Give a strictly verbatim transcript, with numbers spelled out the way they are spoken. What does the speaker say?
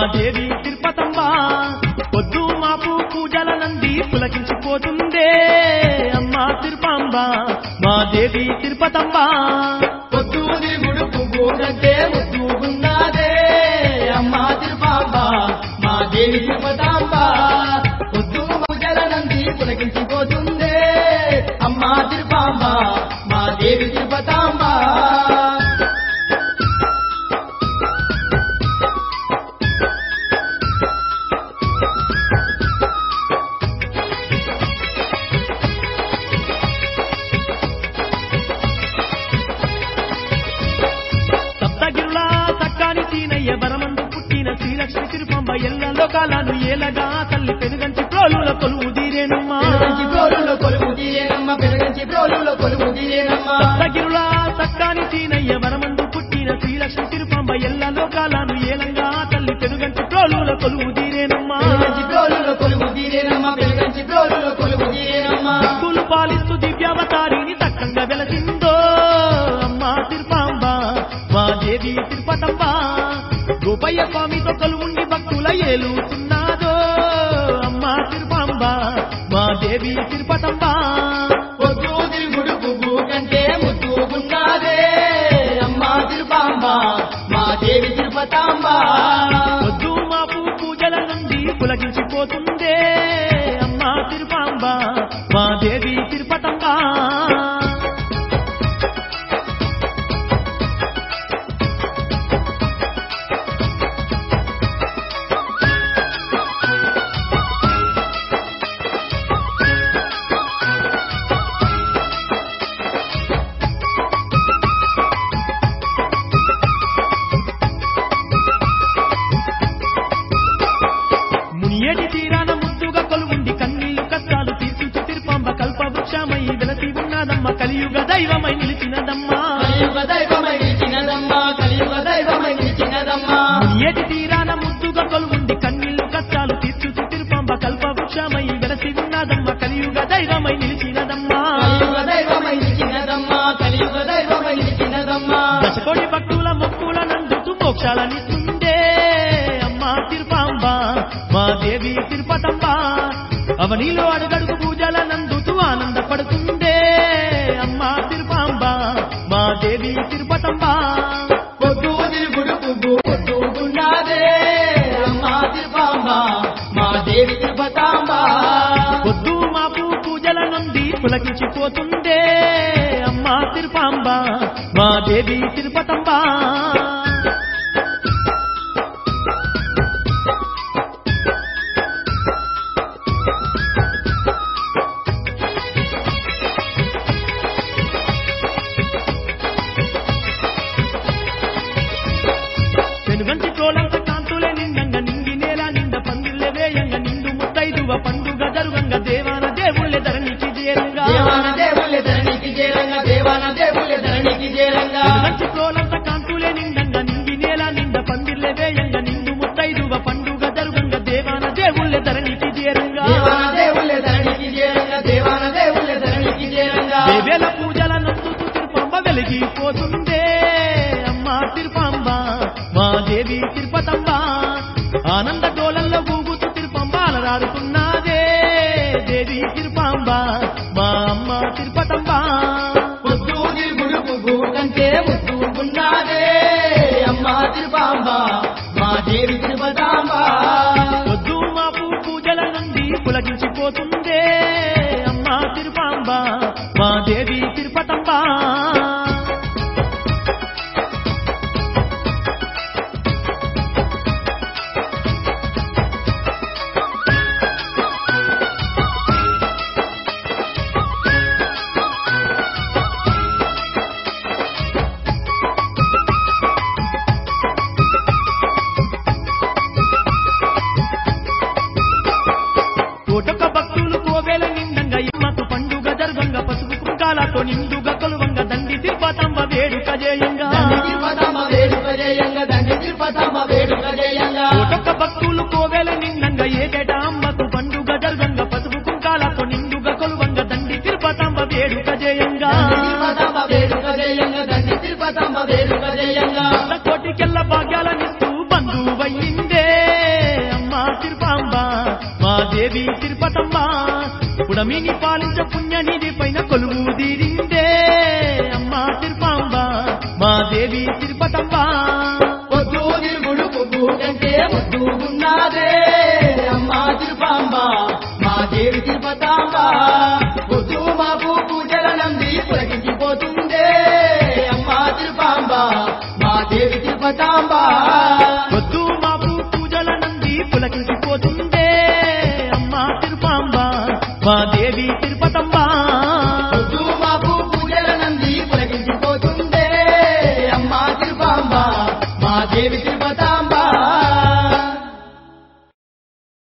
దేవి తిరుపతమ్మ పొద్దు మాపు పూజల నంది పులకించిపోతుందే అమ్మా తిరుపాంబ మా దేవి తిరుపతమ్మ పొద్దు దిగుడు పువ్వులంటే ముద్దుగున్నాదే అమ్మా తిరుపాంబ మా దేవి తిరుపతాంబ పొద్దు పూజల నంది పులకించిపోతుందే అమ్మా తిరుపాంబ మా దేవి తిరుపతాంబ వరమందు పుట్టిన శ్రీలక్ష్మి తిరుపంబ ఎల్ల లోకాలను ఏలగా తల్లి పెరుగంచి ప్రోలుల కొలువు తీరేనమ్మా సప్తగిరుల సక్కాని సీనయ్య వరమందు పుట్టిన శ్రీలక్ష్మి తిరుపంబ ఎల్ల లోకాలను ఏలంగా తల్లి పెరుగంచి ప్రోలుల కొలువు తీరేనమ్మా భక్తులు పాలిస్తూ దివ్యావతారిని తక్కంగా వెలసిందో అమ్మా తిరుపాంబ మా దేవి తిరుపతమ్మ గోపయ్య స్వామితో కొలువుండి భక్తుల ఏలుతున్నాదో అమ్మా తిరుపాంబ మా దేవి తిరుపతమ్మ పొద్దు దిగుడు పువ్వు కంటే ముద్దుగున్నాదే అమ్మా తిరుపాంబ మా దేవి తిరుపతాంబ పొద్దు మాపు పూజల నుండి పులకించిపోతుందే అమ్మా తిరుపాంబ మా దేవి తిరుపతమ్మ మునియేటి తీరాన ముద్దుగా కొలువుండి కన్నీళ్లు కష్టాలు తీర్చుచు తిరుపాంబ కల్పవృక్షమై వెలసి ఉన్నదమ్మ కలియుగ దైవమై నిలిచినదమ్మా మునియేటి తీరాన ముద్దుగా కొలువుండి కన్నీళ్లు కష్టాలు తీర్చుచు తిరుపాంబ కల్పవృక్షమై వెలసి ఉన్నదమ్మ కలియుగ దైవమై నిలిచినదమ్మా దశకోటి భక్తుల మొక్కుల నందుతూ మోక్షాలనిస్తుందే అమ్మా తిరుపాంబ మా దేవి తిరుపతమ్మ అవనిలో అడుగడుగు పూజల నందుతూ ఆనందపడుతుందే అమ్మా తిరుపాంబ మా దేవి తిరుపతమ్మ పొద్దు దిగుడు పువ్వు పొద్దుగున్నాదే అమ్మా తిరుపాంబ మా దేవి తిరుపతాంబ పొద్దు మాపు పూజల నుండి పులకించిపోతుందే అమ్మా తిరుపాంబ మా దేవి తిరుపతమ్మ పెనుగంటి తోలంత కాంతులే నిండంగా నింగి నేల నిండ పందిళ్ళే వేయంగ నిండు ముత్తైదువ పండుగ జరుగంగ దేవాన దేవుళ్ళే ధరణికి చేరంగా పెనుగంటి తోలంత కాంతులే నిండంగా నింగి నేల నిండ పందిళ్ళే వేయంగ నిండు ముత్తైదువ పండుగ జరుగంగ దేవాన దేవుళ్ళే ధరణికి చేరంగా దేవేల పూజల నందుతూ తిరుపంబ వెలిగిపోతుందే అమ్మా తిరుపాంబ మా దేవి తిరుపతమ్మ ఆనంద డోలల్లో ఊగుతూ తిరుపంబ అలరాడుతున్నదే దేవి తిరుపాంబ మా అమ్మ తిరుపతమ్మ పొద్దు దిగుడు పువ్వు కంటే ముద్దుగున్నాదే అమ్మా తిరుపాంబ మా దేవి తిరుపతాంబ పొద్దు మాపు పూజల నుండి పులకించిపోతుందే అమ్మా తిరుపాంబ మా దేవి తిరుపతమ్మ కోటొక్క భక్తులు కోవేల నిండంగా ఇమ్మకు పండుగ జరుగంగా పసుపు కుంకాలతో నిండుగా కొలువంగా దండి తిరుపతమ్మ వేడుక చేయంగా కోటొక్క భక్తులు కోవేల నిండంగా ఏటేటా అమ్మకు పండుగ జరుగంగా పసుపు కుంకాలతో నిండుగా కొలువంగా దండి తిరుపతమ్మ వేడుక చేయంగా కోటికెళ్ళ భాగ్యాలనిస్తూ బంధువయ్యిందే తిరుపాంబ మా దేవి తిరుపతమ్మ పుడమిని పాలించ పుణ్యనిధి పైన కొలువు తీరిందే అమ్మా తిరుపాంబ మా దేవి తిరుపతమ్మ పొద్దు తిరుగుడు పొద్దు కంటే ముద్దు ఉన్నదే అమ్మా తిరుపాంబ మా దేవి తిరుపతాంబ పొద్దు మాకు పూజల నంది పులకించిపోతుందే అమ్మా తిరుపాంబ మా దేవి తిరుపతాంబ పొద్దు మాపు పూజల నంది పులకించిపోతుందే అమ్మా తిరుపాంబ మా దేవి తిరుపతమ్మ పొద్దు మాకు పూజల నంది పులకించిపోతుందే అమ్మా తిరుపాంబ మా దేవి తిరుపతాంబ